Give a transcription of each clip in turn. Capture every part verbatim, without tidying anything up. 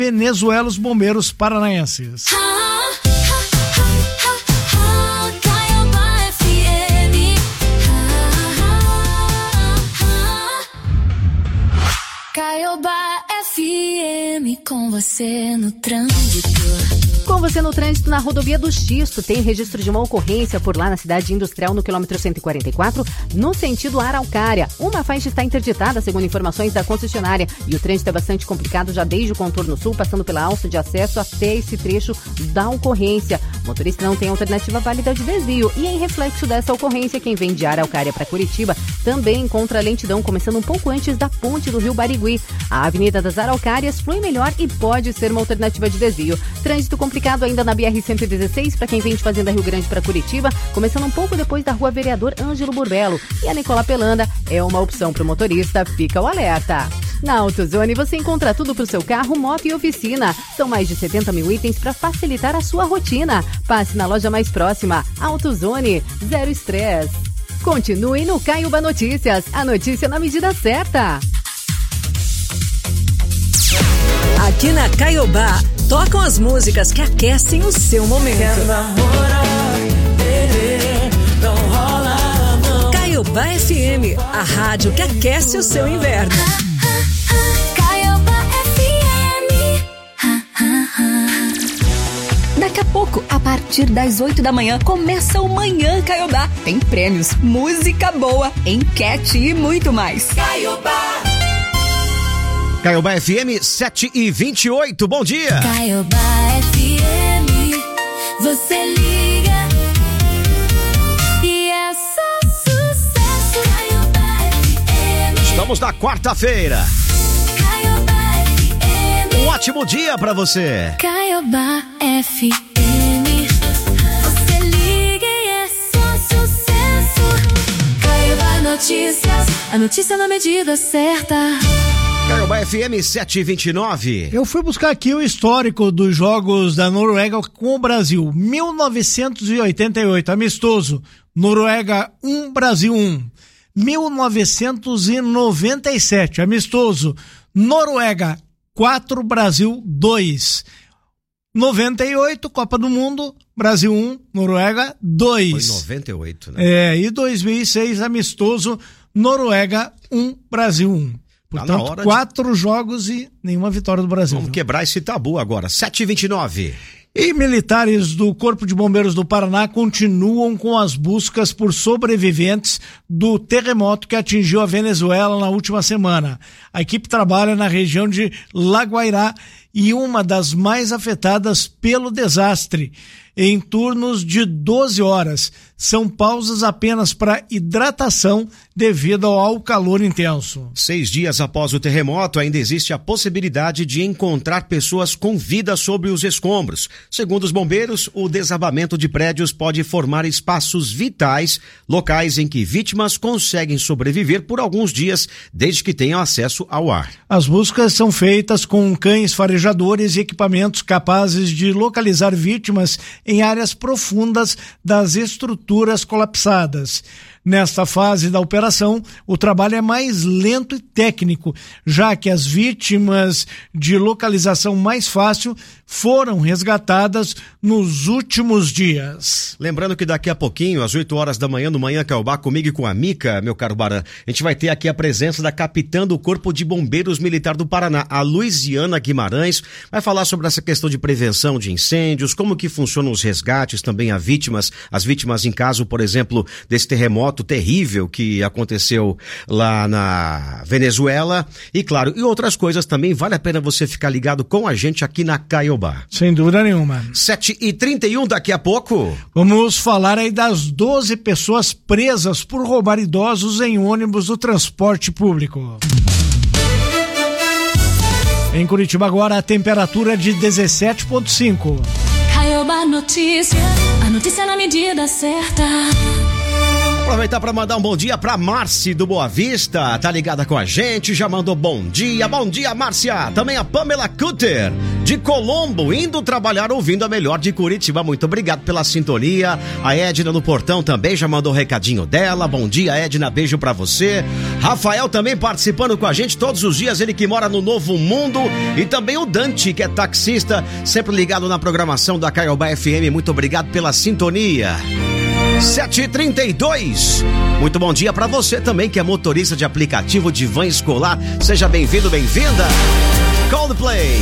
Venezuela, os bombeiros paranaenses. Caiobá F M, com você no trânsito. Com você no trânsito na rodovia do Xisto, tem registro de uma ocorrência por lá na cidade industrial no quilômetro cento e quarenta e quatro, no sentido Araucária. Uma faixa está interditada, segundo informações da concessionária, e o trânsito é bastante complicado já desde o contorno sul, passando pela alça de acesso até esse trecho da ocorrência. O motorista não tem alternativa válida de desvio, e em reflexo dessa ocorrência, quem vem de Araucária para Curitiba também encontra lentidão, começando um pouco antes da ponte do Rio Barigui. A Avenida das Araucárias flui melhor e pode ser uma alternativa de desvio. Trânsito complicado ainda na B R cento e dezesseis para quem vem de Fazenda Rio Grande para Curitiba, começando um pouco depois da Rua Vereador Ângelo Burbelo. E a Nicola Pelanda é uma opção para o motorista, fica o alerta. Na AutoZone você encontra tudo para o seu carro, moto e oficina. São mais de setenta mil itens para facilitar a sua rotina. Passe na loja mais próxima. AutoZone, zero estresse. Continue no Caiobá Notícias, a notícia na medida certa. Aqui na Caiobá, tocam as músicas que aquecem o seu momento. Quero namorar, bebê, não rola não. Caiobá F M, a rádio que aquece o seu inverno. Caiobá F M. Daqui a pouco, a partir das oito da manhã, começa o Manhã Caiobá. Tem prêmios, música boa, enquete e muito mais. Caiobá. Caiobá F M sete e vinte e oito, bom dia! Caiobá F M, você liga e é só sucesso. Caiobá F M. Estamos na quarta-feira. Caiobá F M. Um ótimo dia pra você. Caiobá F M, você liga e é só sucesso. Caiobá Notícias, a notícia na medida certa. Caiobá F M sete e vinte e nove. Eu fui buscar aqui o histórico dos jogos da Noruega com o Brasil. mil novecentos e oitenta e oito, amistoso. Noruega um, Brasil um. mil novecentos e noventa e sete, amistoso. Noruega quatro, Brasil dois. noventa e oito, Copa do Mundo, Brasil um, Noruega dois. Foi noventa e oito, né? É, e dois mil e seis, amistoso. Noruega um, Brasil um. Portanto, tá quatro de... jogos e nenhuma vitória do Brasil. Vamos quebrar esse tabu agora. sete e vinte e nove. E militares do Corpo de Bombeiros do Paraná continuam com as buscas por sobreviventes do terremoto que atingiu a Venezuela na última semana. A equipe trabalha na região de Laguairá e uma das mais afetadas pelo desastre, em turnos de doze horas. São pausas apenas para hidratação devido ao calor intenso. Seis dias após o terremoto, ainda existe a possibilidade de encontrar pessoas com vida sobre os escombros. Segundo os bombeiros, o desabamento de prédios pode formar espaços vitais, locais em que vítimas conseguem sobreviver por alguns dias, desde que tenham acesso ao ar. As buscas são feitas com cães farejadores e equipamentos capazes de localizar vítimas em áreas profundas das estruturas colapsadas. Nesta fase da operação, o trabalho é mais lento e técnico, já que as vítimas de localização mais fácil foram resgatadas nos últimos dias. Lembrando que daqui a pouquinho, às oito horas da manhã, no Manhã Caiobá, comigo e com a Mica, meu caro Baran, a gente vai ter aqui a presença da capitã do Corpo de Bombeiros Militar do Paraná, a Luiziana Guimarães, vai falar sobre essa questão de prevenção de incêndios, como que funcionam os resgates também a vítimas, as vítimas em caso, por exemplo, desse terremoto terrível que aconteceu lá na Venezuela e, claro, e outras coisas também. Vale a pena você ficar ligado com a gente aqui na Caiobá. Sem dúvida nenhuma. sete e trinta e um daqui a pouco. Vamos falar aí das doze pessoas presas por roubar idosos em ônibus do transporte público. Em Curitiba agora a temperatura de dezessete vírgula cinco. Caiobá Notícias, a notícia na medida certa. Aproveitar para mandar um bom dia pra Márcia do Boa Vista, tá ligada com a gente, já mandou bom dia, bom dia Márcia, também a Pamela Cutter, de Colombo, indo trabalhar ouvindo a melhor de Curitiba, muito obrigado pela sintonia. A Edna no Portão também já mandou o recadinho dela, bom dia Edna, beijo pra você. Rafael também participando com a gente todos os dias, ele que mora no Novo Mundo, e também o Dante, que é taxista, sempre ligado na programação da Caiobá F M, muito obrigado pela sintonia. sete e trinta e dois. Muito bom dia pra você também que é motorista de aplicativo de van escolar. Seja bem-vindo, bem-vinda. Coldplay.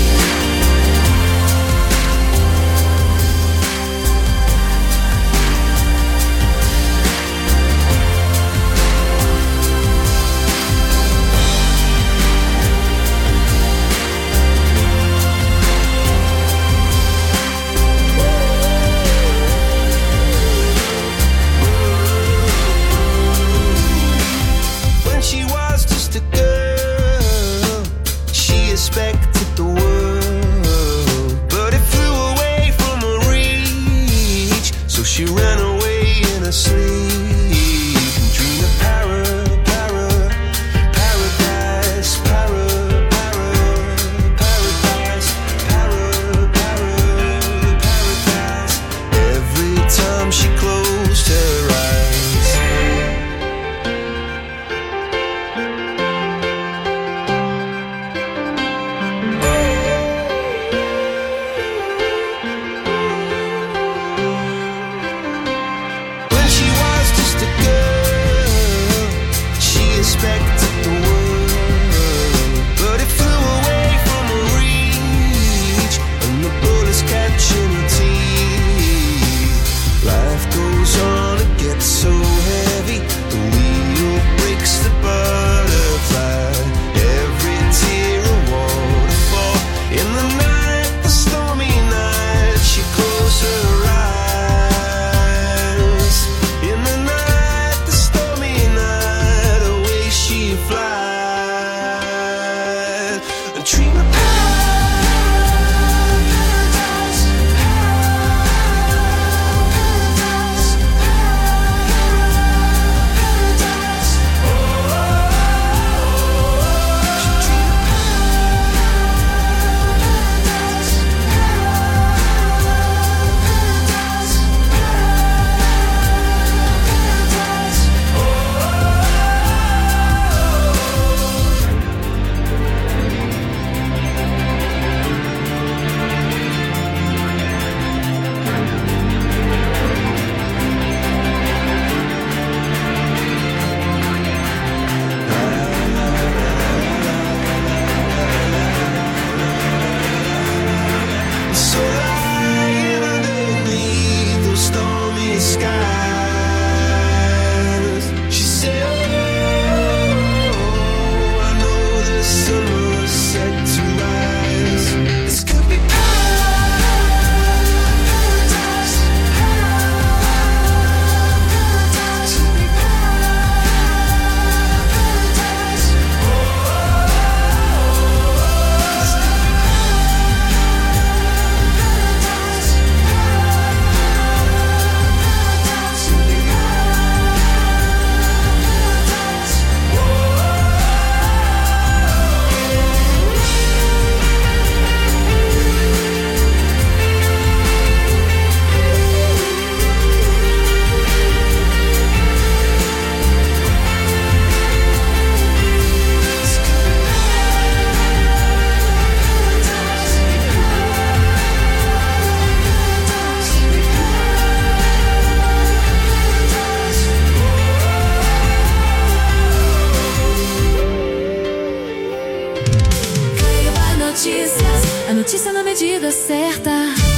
medida certa.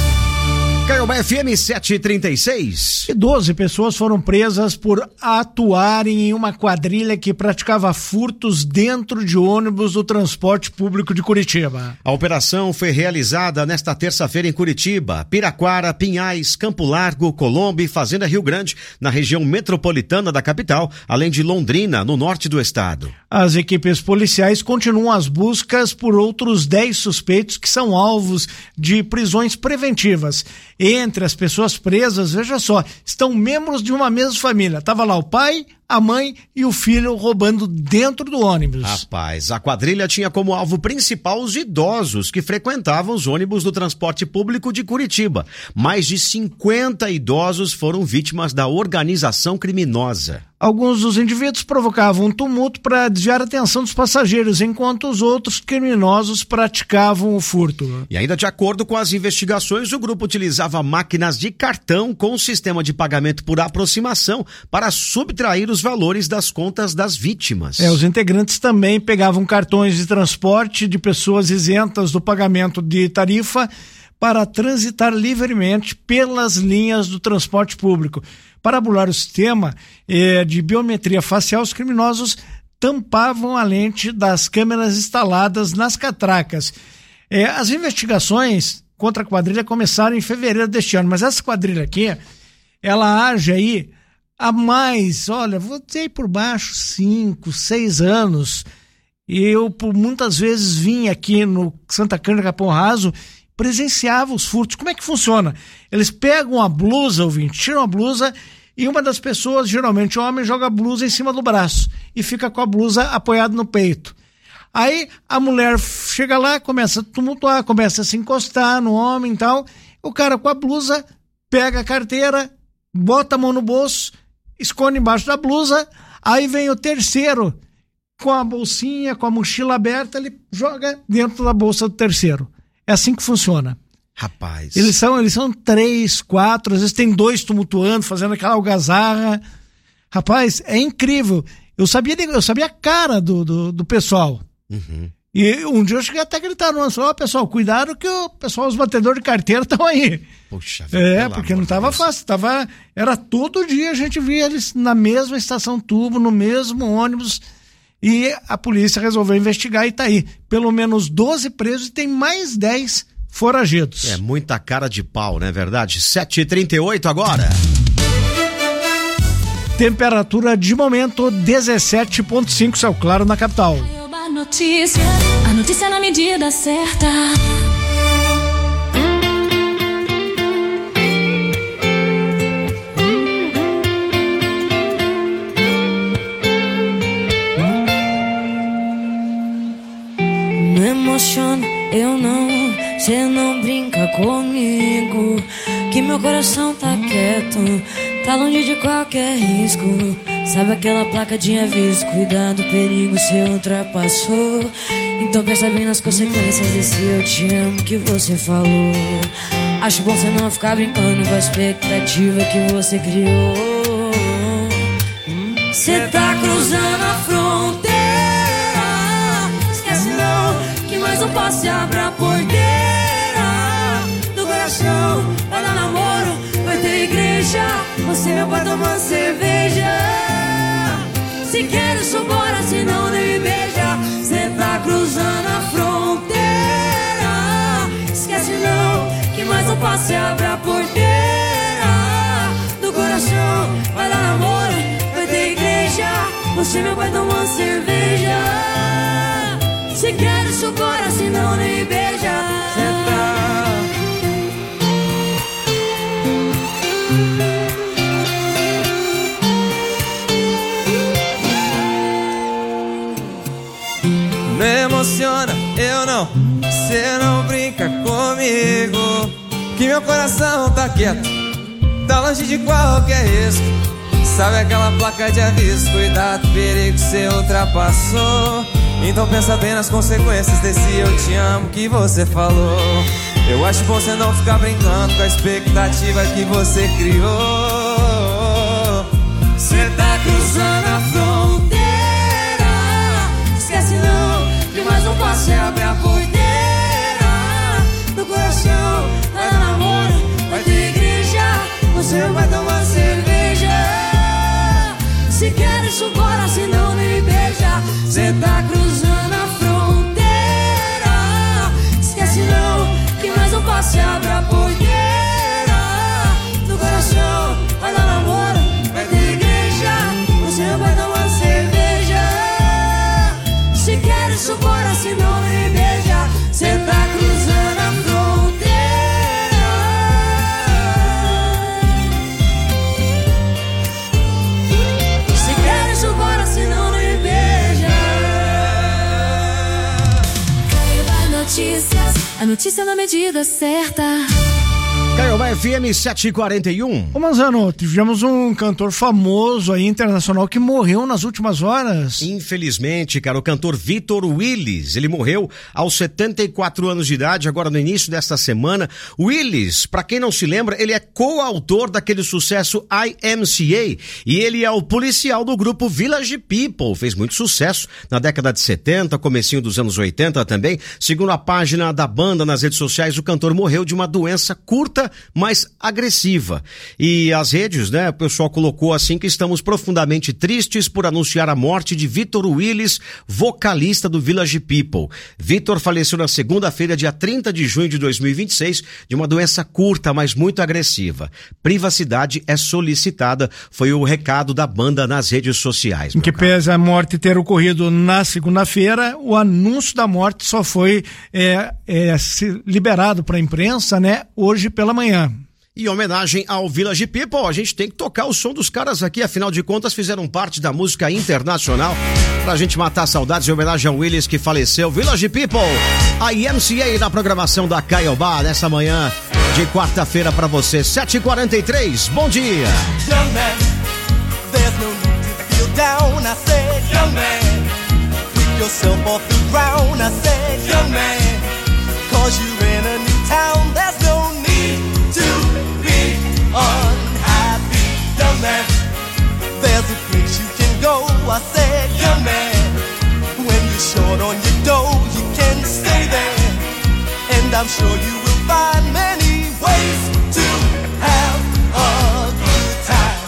Caiobá F M sete e trinta e seis. E doze pessoas foram presas por atuarem em uma quadrilha que praticava furtos dentro de ônibus do transporte público de Curitiba. A operação foi realizada nesta terça-feira em Curitiba, Piraquara, Pinhais, Campo Largo, Colombo e Fazenda Rio Grande, na região metropolitana da capital, além de Londrina, no norte do estado. As equipes policiais continuam as buscas por outros dez suspeitos que são alvos de prisões preventivas. Entre as pessoas presas, veja só, estão membros de uma mesma família. Tava lá o pai, a mãe e o filho roubando dentro do ônibus. Rapaz, a quadrilha tinha como alvo principal os idosos que frequentavam os ônibus do transporte público de Curitiba. Mais de cinquenta idosos foram vítimas da organização criminosa. Alguns dos indivíduos provocavam um tumulto para desviar a atenção dos passageiros, enquanto os outros criminosos praticavam o furto. E ainda de acordo com as investigações, o grupo utilizava máquinas de cartão com sistema de pagamento por aproximação para subtrair os valores das contas das vítimas. É, os integrantes também pegavam cartões de transporte de pessoas isentas do pagamento de tarifa para transitar livremente pelas linhas do transporte público. Para burlar o sistema eh, de biometria facial, os criminosos tampavam a lente das câmeras instaladas nas catracas. Eh, as investigações contra a quadrilha começaram em fevereiro deste ano, mas essa quadrilha aqui, ela age aí há mais, olha, vou dizer por baixo, cinco, seis anos. E eu, por muitas vezes, vim aqui no Santa Cândida, Capão Raso, presenciava os furtos. Como é que funciona? Eles pegam a blusa, ouvinte, tiram a blusa e uma das pessoas, geralmente o homem, joga a blusa em cima do braço e fica com a blusa apoiada no peito. Aí a mulher chega lá, começa a tumultuar, começa a se encostar no homem e tal. O cara com a blusa pega a carteira, bota a mão no bolso, esconde embaixo da blusa. Aí vem o terceiro com a bolsinha, com a mochila aberta, ele joga dentro da bolsa do terceiro. É assim que funciona. Rapaz. Eles são, eles são três, quatro, às vezes tem dois tumultuando, fazendo aquela algazarra. Rapaz, é incrível. Eu sabia, eu sabia a cara do, do, do pessoal. Uhum. E um dia eu cheguei até a gritar no ônibus, ó, pessoal, cuidado que o pessoal, os batedores de carteira estão aí. Puxa vida. É, porque não estava fácil, tava, era todo dia a gente via eles na mesma estação tubo, no mesmo ônibus. E a polícia resolveu investigar e tá aí. Pelo menos doze presos e tem mais dez foragidos. É muita cara de pau, não é verdade? sete e trinta e oito agora. Temperatura de momento dezessete vírgula cinco, céu claro na capital. A notícia, a notícia na medida certa. Me emociona, eu não, cê não brinca comigo, que meu coração tá quieto, tá longe de qualquer risco. Sabe aquela placa de aviso, cuidado, perigo, cê ultrapassou. Então pensa bem nas consequências desse eu te amo que você falou. Acho bom cê não ficar brincando com a expectativa que você criou. Cê tá cruzando a fronteira, esquece não, que mais um passo e abre a porteira do coração. Vai dar namoro, vai ter igreja, você meu pai tomando cerveja. Se quer isso bora, se não nem me beija. Cê tá cruzando a fronteira, esquece não, que mais um passo e abre a porteira do coração. Vai dar namoro, vai ter igreja, você meu pai tomando cerveja. Se quer isso bora, se não nem me beija. Cê tá me emociona, eu não, cê não brinca comigo, que meu coração tá quieto, tá longe de qualquer risco. Sabe aquela placa de aviso, cuidado, perigo, cê ultrapassou. Então pensa bem nas consequências desse eu te amo que você falou. Eu acho bom você não ficar brincando com a expectativa que você criou. Cê tá cruzando a fronteira, esquece não, que mais um passo e abre a porteira do coração. Vai dar namoro, vai ter igreja, você vai tomar cerveja. Se quer isso bora, se não nem me beija. Cê tá cruzando a fronteira, esquece não, que mais um passo e abre a porteira do coração. Vai dar namoro, vai ter igreja, você vai tomar cerveja. Se quer isso bora, se não nem me beija. Cê tá cruzando a fronteira, notícia na medida certa. Caiobá F M sete e quarenta e um. Ô Manzano, tivemos um cantor famoso aí, internacional, que morreu nas últimas horas. Infelizmente, cara, o cantor Vitor Willis, ele morreu aos setenta e quatro anos de idade, agora no início desta semana. Willis, pra quem não se lembra, ele é coautor daquele sucesso I M C A e ele é o policial do grupo Village People. Fez muito sucesso na década de setenta, comecinho dos anos oitenta também. Segundo a página da banda nas redes sociais, o cantor morreu de uma doença curta, mais agressiva. E as redes, né, o pessoal colocou assim que estamos profundamente tristes por anunciar a morte de Vitor Willis, vocalista do Village People. Vitor faleceu na segunda-feira, dia trinta de junho de dois mil e vinte e seis, de uma doença curta, mas muito agressiva. Privacidade é solicitada, foi o recado da banda nas redes sociais. Em que pese a morte ter ocorrido na segunda-feira, o anúncio da morte só foi é, é, liberado para a imprensa, né, hoje pela manhã. E em homenagem ao Village People, a gente tem que tocar o som dos caras aqui, afinal de contas fizeram parte da música internacional, pra gente matar saudades, em homenagem ao Willis que faleceu. Village People, a I M C A na programação da Caiobá, nessa manhã de quarta-feira pra você, sete e quarenta e três, bom dia! Young man, there's no need to feel down, I said, young man, pick yourself off the ground, I said, young man, cause you're in a new town, there's no need to be unhappy, young man, there's a place you can go, I said, young man, when you're short on your dough, you can stay there, and I'm sure you will find many ways to have a good time.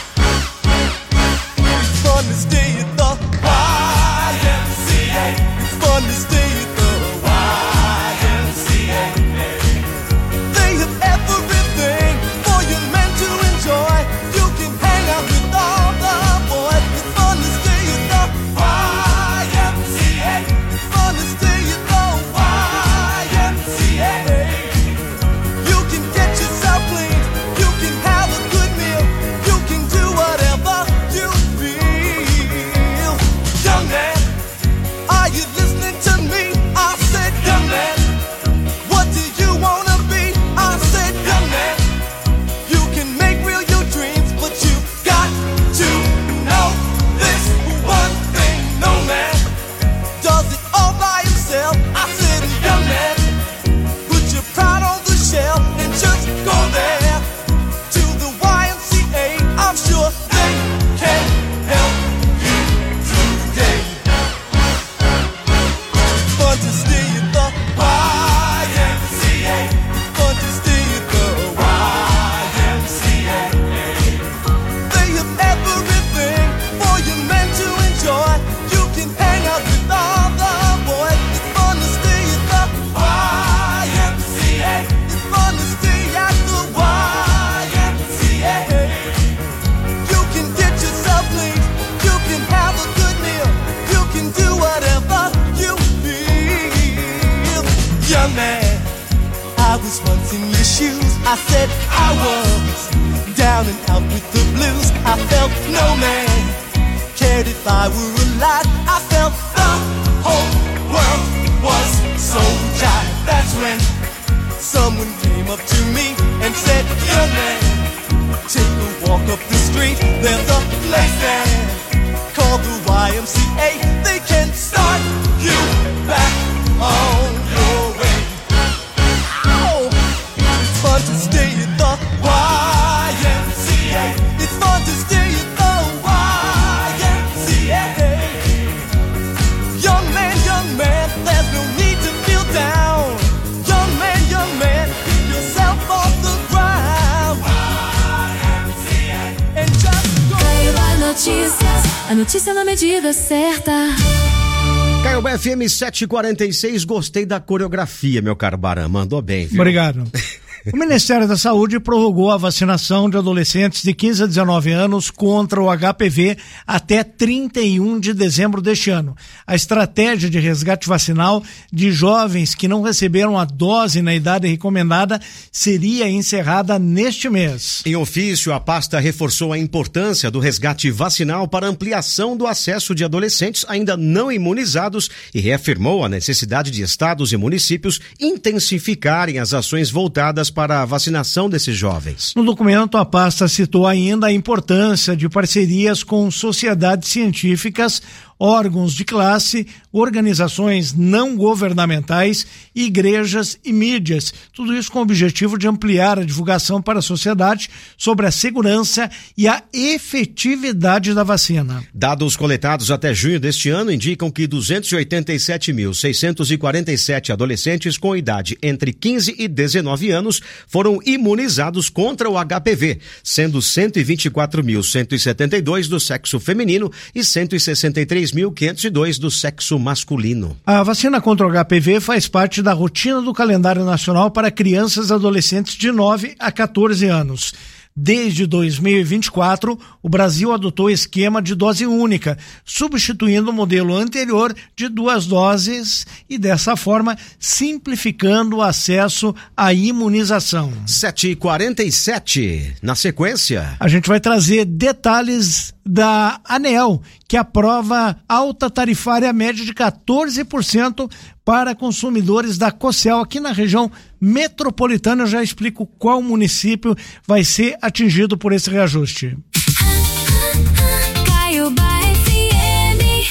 It's fun to stay at the Y M C A, it's fun to stay at the Y M C A. They have everything for you men to enjoy. You can hang out with all the boys. It's fun to stay at the Y M C A. It's fun to stay at the Y M C A. You can get yourself clean. You can have a good meal. You can do whatever you feel. Young man, are you listening to me? I said, young man, what do you wanna be? I said, young man, you can make real your dreams, but you got to know this one thing. No man does it all by himself. I said, young man, put your pride on the shelf and just go there to the Y M C A. I'm sure they can help you today. Fun to stay at the Y M C A. Fun to stay at the Y M C A. They have everything for you men to enjoy. You can hang out with all the boys. It's fun to stay at the Y M C A. It's fun to stay at the Y M C A. You can get yourself clean. You can have a good meal. You can do whatever you feel. Young man, I was once in your shoes. I said I was down and out with the blues. I felt no man cared if I were alive. I felt the whole world was so dry. That's when someone came up to me and said, young man, take a walk up the street. There's a place there called the Y M C A. They can start you back on your way. Oh, it's fun to stay at the Y M C A. It's fun to stay at the Y M C A. Young man, young man, there's no need to feel down. Young man, young man, pick yourself off the ground. Y M C A. And just go. Caiobá Notícias, a notícia na medida certa. Caiobá F M sete e quarenta e seis, gostei da coreografia, meu caro Baran, mandou bem, viu? Obrigado. O Ministério da Saúde prorrogou a vacinação de adolescentes de quinze a dezenove anos contra o H P V até trinta e um de dezembro deste ano. A estratégia de resgate vacinal de jovens que não receberam a dose na idade recomendada seria encerrada neste mês. Em ofício, a pasta reforçou a importância do resgate vacinal para ampliação do acesso de adolescentes ainda não imunizados e reafirmou a necessidade de estados e municípios intensificarem as ações voltadas para a vacinação desses jovens. No documento, a pasta citou ainda a importância de parcerias com sociedades científicas, órgãos de classe, organizações não governamentais, igrejas e mídias. Tudo isso com o objetivo de ampliar a divulgação para a sociedade sobre a segurança e a efetividade da vacina. Dados coletados até junho deste ano indicam que duzentos e oitenta e sete mil, seiscentos e quarenta e sete adolescentes com idade entre quinze e dezenove anos foram imunizados contra o H P V, sendo cento e vinte e quatro mil, cento e setenta e dois do sexo feminino e cento e sessenta e três mil, quinhentos e dois do sexo masculino. A vacina contra o H P V faz parte da rotina do calendário nacional para crianças e adolescentes de nove a quatorze anos. Desde dois mil e vinte e quatro, o Brasil adotou esquema de dose única, substituindo o modelo anterior de duas doses e, dessa forma, simplificando o acesso à imunização. sete e quarenta e sete. Na sequência, a gente vai trazer detalhes da ANEEL, que aprova alta tarifária média de quatorze por cento para consumidores da Cocel aqui na região metropolitana. Eu já explico qual município vai ser atingido por esse reajuste. Caiobá F M.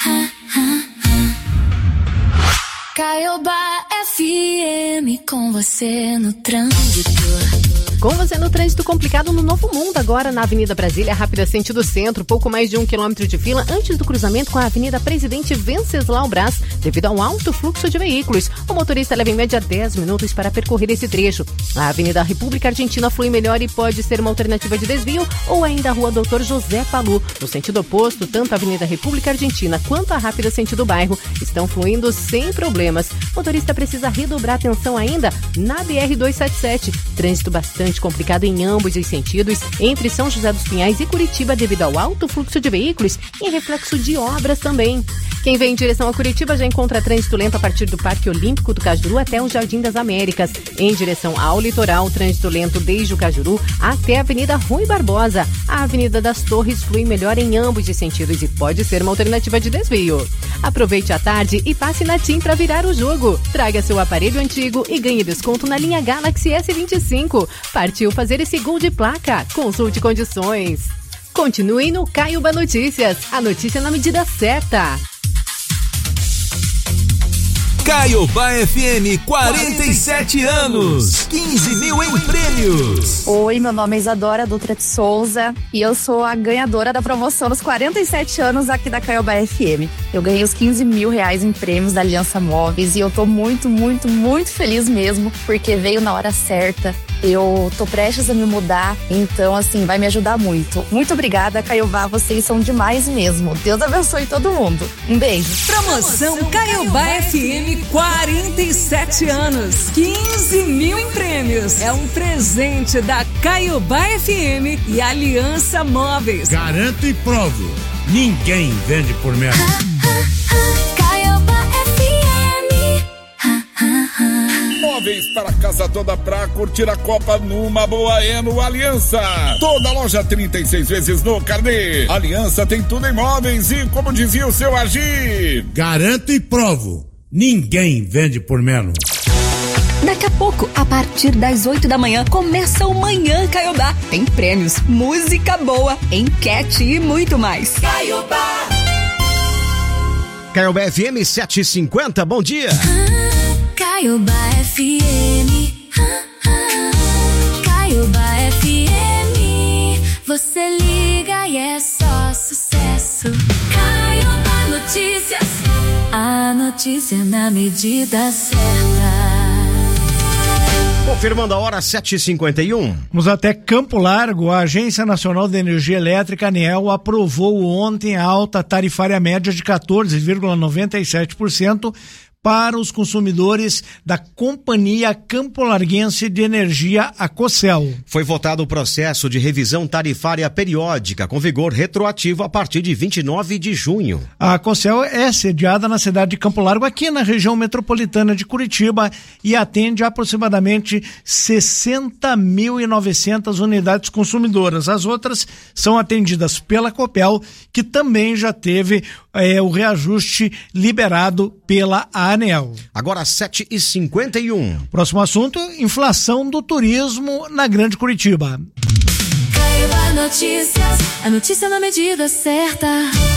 Caiobá F M, com você no trânsito. Com você no trânsito complicado no Novo Mundo, agora na Avenida Brasília, rápida sentido centro, pouco mais de um quilômetro de fila antes do cruzamento com a Avenida Presidente Venceslau Braz, devido ao alto fluxo de veículos. O motorista leva em média dez minutos para percorrer esse trecho. A Avenida República Argentina flui melhor e pode ser uma alternativa de desvio, ou ainda a Rua Doutor José Palu. No sentido oposto, tanto a Avenida República Argentina quanto a rápida sentido bairro estão fluindo sem problemas. O motorista precisa redobrar atenção ainda na B R duzentos e setenta e sete. Trânsito bastante complicado em ambos os sentidos, entre São José dos Pinhais e Curitiba, devido ao alto fluxo de veículos e reflexo de obras também. Quem vem em direção a Curitiba já encontra trânsito lento a partir do Parque Olímpico do Cajuru até o Jardim das Américas. Em direção ao litoral, trânsito lento desde o Cajuru até a Avenida Rui Barbosa. A Avenida das Torres flui melhor em ambos os sentidos e pode ser uma alternativa de desvio. Aproveite a tarde e passe na TIM para virar o jogo. Traga seu aparelho antigo e ganhe desconto na linha Galaxy S vinte e cinco. Partiu fazer esse gol de placa. Consulte condições. Continue no Caiobá Notícias. A notícia na medida certa. Caiobá F M, quarenta e sete anos, quinze mil em prêmios. Oi, meu nome é Isadora Dutra de Souza e eu sou a ganhadora da promoção dos quarenta e sete anos aqui da Caiobá F M. Eu ganhei os quinze mil reais em prêmios da Aliança Móveis e eu tô muito, muito, muito feliz mesmo, porque veio na hora certa. Eu tô prestes a me mudar, então assim, vai me ajudar muito. Muito obrigada, Caiobá, vocês são demais mesmo. Deus abençoe todo mundo. Um beijo. Promoção Caiobá F M, quarenta e sete anos, quinze mil em prêmios. É um presente da Caiobá F M e Aliança Móveis. Garanto e provo, ninguém vende por menos. Móveis para casa toda pra curtir a Copa numa boa é no Aliança. Toda loja trinta e seis vezes no carnê. Aliança tem tudo em móveis e, como dizia o seu Agir, garanto e provo, ninguém vende por menos. Daqui a pouco, a partir das oito da manhã, começa o Manhã Caiobá. Tem prêmios, música boa, enquete e muito mais. Caiobá. Caiobá F M sete e cinquenta, bom dia. Caiobá F M. Caiobá F M. Você liga e é só sucesso. Caiobá Notícias. A notícia na medida certa. Confirmando a hora, sete e cinquenta e um. Vamos até Campo Largo. A Agência Nacional de Energia Elétrica, ANEEL, aprovou ontem a alta tarifária média de quatorze vírgula noventa e sete por cento para os consumidores da Companhia Campo Larguense de Energia, a Cocel. Foi votado o processo de revisão tarifária periódica com vigor retroativo a partir de vinte e nove de junho. A Cocel é sediada na cidade de Campo Largo, aqui na região metropolitana de Curitiba, e atende aproximadamente sessenta mil e novecentas unidades consumidoras. As outras são atendidas pela Copel, que também já teve é, o reajuste liberado pela ANEEL. Agora sete e cinquenta e um. Próximo assunto, inflação do turismo na Grande Curitiba. Caiba Notícias, a notícia na medida certa.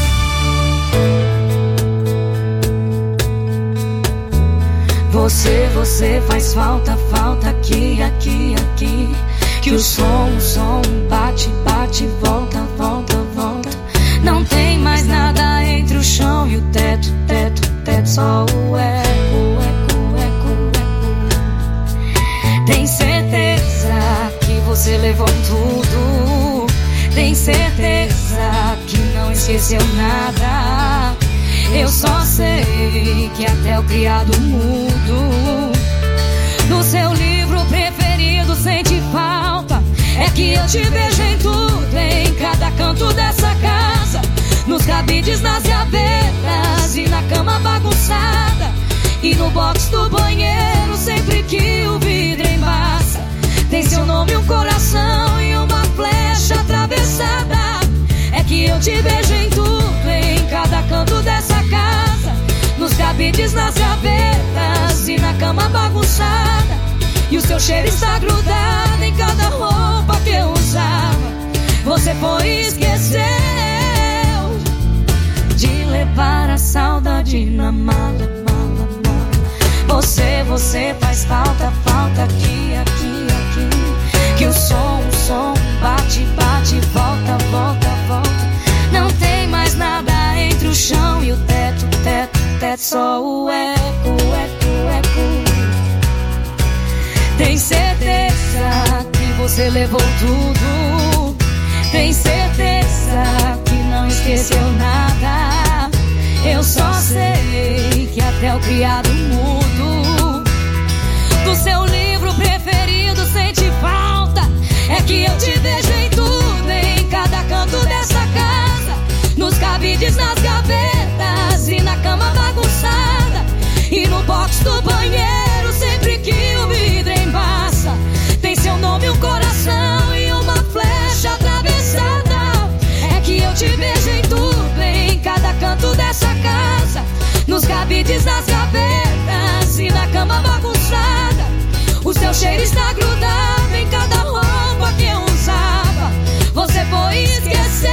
Você, você faz falta, falta aqui, aqui, aqui. Que o som, o som bate, bate, volta, volta, volta. Não tem mais nada entre o chão e o teto, teto, teto. Só o eco, eco, eco, eco. Tem certeza que você levou tudo. Tem certeza que não esqueceu nada. Eu só sei que até o criado mudo do seu livro preferido sente falta. É que eu te vejo em tudo, em cada canto dessa casa, nos cabides, nas gavetas e na cama bagunçada, e no box do banheiro sempre que o vidro embaça. Tem seu nome, um coração e uma flecha atravessada. É que eu te vejo em tudo, em cada canto dessa casa, nos cabides, nas gavetas e na cama bagunçada, e o seu cheiro está grudado em cada roupa que eu usava. Você foi e esqueceu de levar a saudade na mala, mala, mala. Você, você faz falta, falta aqui, aqui, aqui. Que o som, o som bate, bate, volta, volta, volta. Não tem mais nada entre o chão e o teto, teto, teto. Só o eco, eco, eco. Tem certeza que você levou tudo. Tem certeza que não esqueceu nada. Eu só sei que até o criado mudo do seu livro preferido sente falta. É que eu te vejo em tudo, em cada canto dessa casa, nos cabides, nas gavetas e na cama bagunçada, e no box do banheiro sempre que o vidro embaça. Tem seu nome, um coração e uma flecha atravessada. É que eu te vejo em tudo, em cada canto dessa casa, nos cabides, nas gavetas e na cama bagunçada. O seu cheiro está grudado em cada roupa que eu usava. Você foi e esqueceu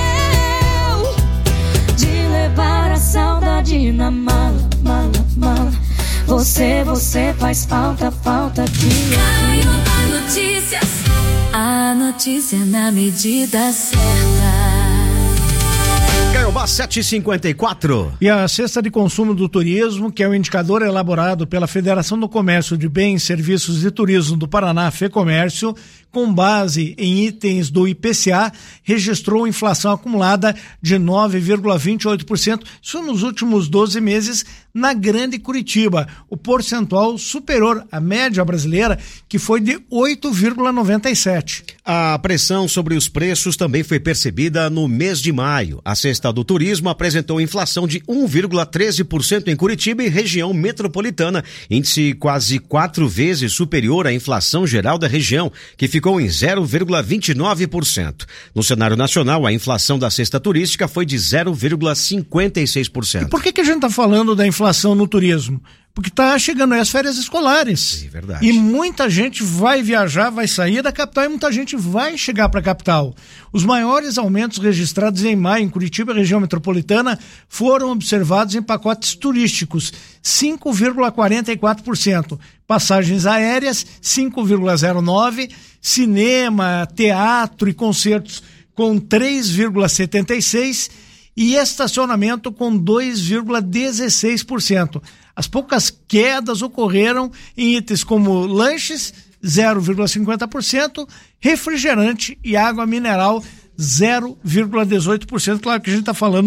de levar a saudade na mala, mala, mala. Você, você faz falta, falta aqui. Caiba Notícias, a notícia na medida certa. Caiobá sete e cinquenta e quatro. E a cesta de consumo do turismo, que é o indicador elaborado pela Federação do Comércio de Bens, Serviços e Turismo do Paraná, FEComércio, com base em itens do I P C A, registrou inflação acumulada de nove vírgula vinte e oito por cento, isso nos últimos doze meses na Grande Curitiba, o percentual superior à média brasileira, que foi de oito vírgula noventa e sete por cento. A pressão sobre os preços também foi percebida no mês de maio. A cesta do turismo apresentou inflação de um vírgula treze por cento em Curitiba e região metropolitana, índice quase quatro vezes superior à inflação geral da região, que ficou em zero vírgula vinte e nove por cento. No cenário nacional, a inflação da cesta turística foi de zero vírgula cinquenta e seis por cento. E por que que a gente está falando da inflação no turismo? Porque está chegando aí as férias escolares. Sim, verdade. E muita gente vai viajar, vai sair da capital e muita gente vai chegar para a capital. Os maiores aumentos registrados em maio em Curitiba e região metropolitana foram observados em pacotes turísticos, cinco vírgula quarenta e quatro por cento. Passagens aéreas, cinco vírgula zero nove por cento. Cinema, teatro e concertos com três vírgula setenta e seis por cento. E estacionamento com dois vírgula dezesseis por cento. As poucas quedas ocorreram em itens como lanches, zero vírgula cinquenta por cento, refrigerante e água mineral, zero vírgula dezoito por cento. Claro que a gente está falando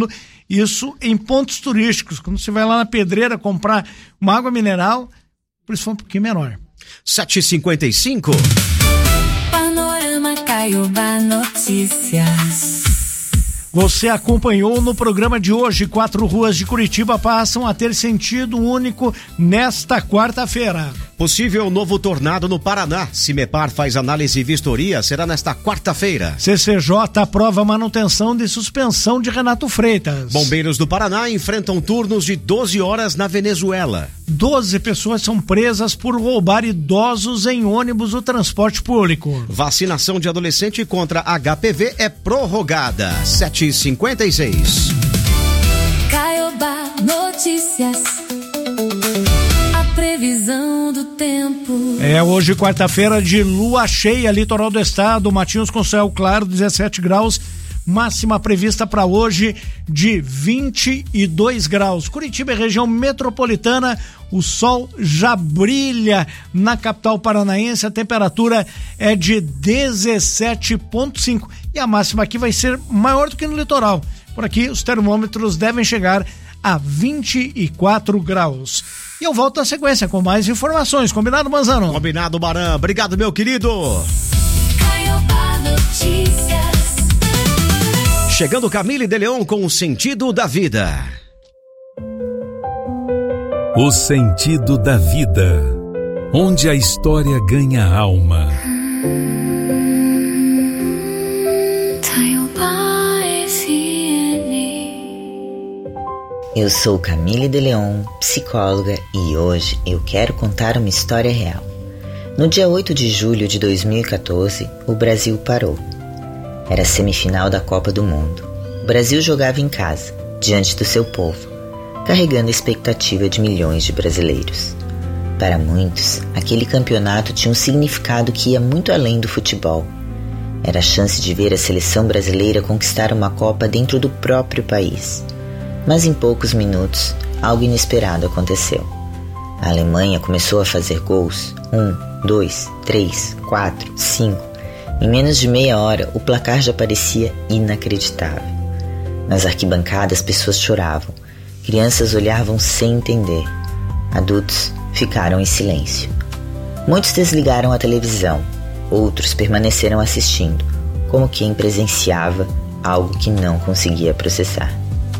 Isso em pontos turísticos. Quando você vai lá na Pedreira comprar uma água mineral, o preço foi um pouquinho menor. sete e cinquenta e cinco. Panorama Caiobá Notícias. Você acompanhou no programa de hoje. Quatro ruas de Curitiba passam a ter sentido único nesta quarta-feira. Possível novo tornado no Paraná. Cimepar faz análise e vistoria. Será nesta quarta-feira. C C J aprova manutenção de suspensão de Renato Freitas. Bombeiros do Paraná enfrentam turnos de doze horas na Venezuela. doze pessoas são presas por roubar idosos em ônibus do transporte público. Vacinação de adolescente contra H P V é prorrogada. sete e cinquenta e seis. Caiobá Notícias. A previsão do tempo. É hoje quarta-feira de lua cheia, litoral do estado, Matinhos com céu claro, dezessete graus, máxima prevista para hoje de vinte e dois graus. Curitiba é região metropolitana, o sol já brilha na capital paranaense, a temperatura é de dezessete vírgula cinco e a máxima aqui vai ser maior do que no litoral. Por aqui os termômetros devem chegar a vinte e quatro graus. E eu volto na sequência com mais informações. Combinado, Manzano? Combinado, Baran. Obrigado, meu querido. Caiobá Notícias. Chegando Camille de Leon com o sentido da vida. O sentido da vida. Onde a história ganha alma. Eu sou Camille de Leon, psicóloga, e hoje eu quero contar uma história real. No dia oito de julho de dois mil e quatorze, o Brasil parou. Era a semifinal da Copa do Mundo. O Brasil jogava em casa, diante do seu povo, carregando a expectativa de milhões de brasileiros. Para muitos, aquele campeonato tinha um significado que ia muito além do futebol. Era a chance de ver a seleção brasileira conquistar uma Copa dentro do próprio país. Mas em poucos minutos, algo inesperado aconteceu. A Alemanha começou a fazer gols. Um, dois, três, quatro, cinco. Em menos de meia hora, o placar já parecia inacreditável. Nas arquibancadas, pessoas choravam. Crianças olhavam sem entender. Adultos ficaram em silêncio. Muitos desligaram a televisão. Outros permaneceram assistindo, como quem presenciava algo que não conseguia processar.